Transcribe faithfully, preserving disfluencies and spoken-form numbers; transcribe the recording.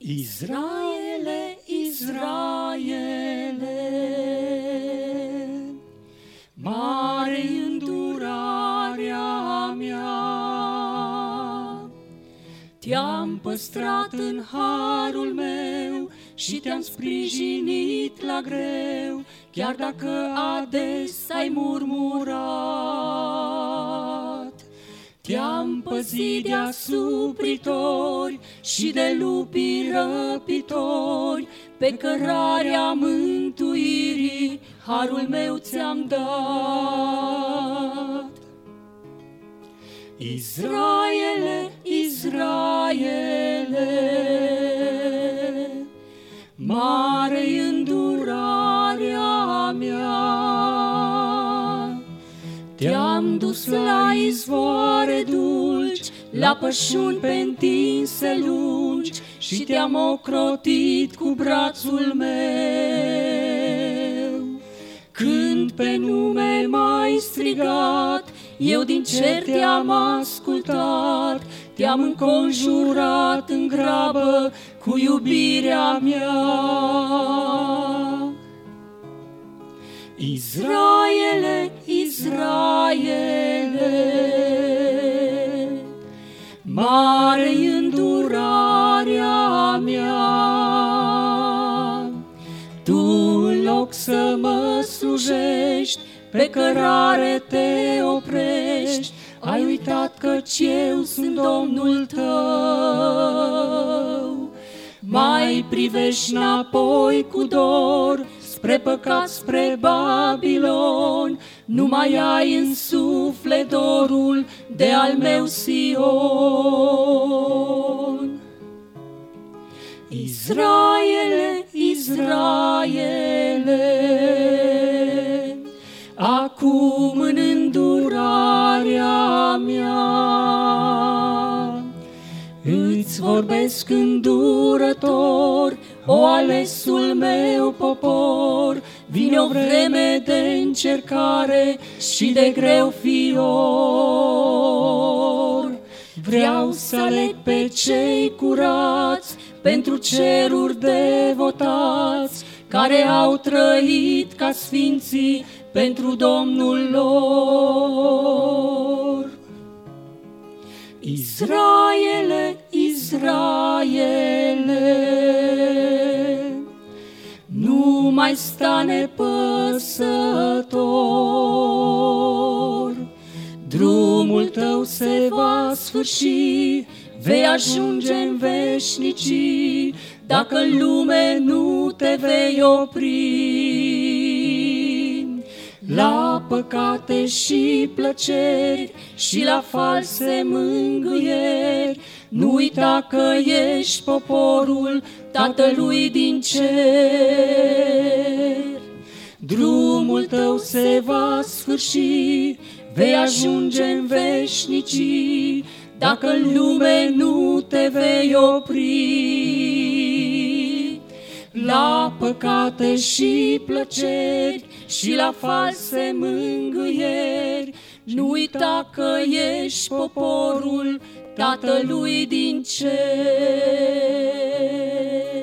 Israele, Israele, mare-i îndurarea mea, te-am păstrat în harul meu și te-am sprijinit la greu, chiar dacă ades ai murmurat. Te-am păzit de asupritori și de lupii răpitori, pe cărarea mântuirii harul meu ți-am dat. Israele, Israele, mare-i îndurarea mea, te-am dus la izvoare dulci, la pășuni pe întinse lungi, și te-am ocrotit cu brațul meu. Când pe nume m-ai strigat, eu din cer te-am ascultat, te-am înconjurat în grabă cu iubirea mea. Israele, Israele, mare-i îndurarea mea, tu în loc să mă slujești, pe cărare te oprești, ai uitat căci eu sunt Domnul tău. Mai privești înapoi cu dor, spre păcat, spre Babilon, nu mai ai în suflet dorul de al meu Sion. Israele, Israele, acum în îndurarea mea, îți vorbesc îndurător, o alesul meu popor, vine o vreme de încercare și de greu fior. Vreau să aleg pe cei curați, pentru ceruri devotați, care au trăit ca sfinții pentru Domnul lor. Israele, Israele, nu mai sta nepăsător. Drumul tău se va sfârși, vei ajunge în veșnicii, dacă în lume nu te vei opri. La păcate și plăceri și la false mângâieri, nu uita că ești poporul Tatălui din cer. Drumul tău se va sfârși, vei ajunge în veșnicii, dacă în lume nu te vei opri. La păcate și plăceri și la false mângâieri, nu uita că ești poporul Tatălui din cer.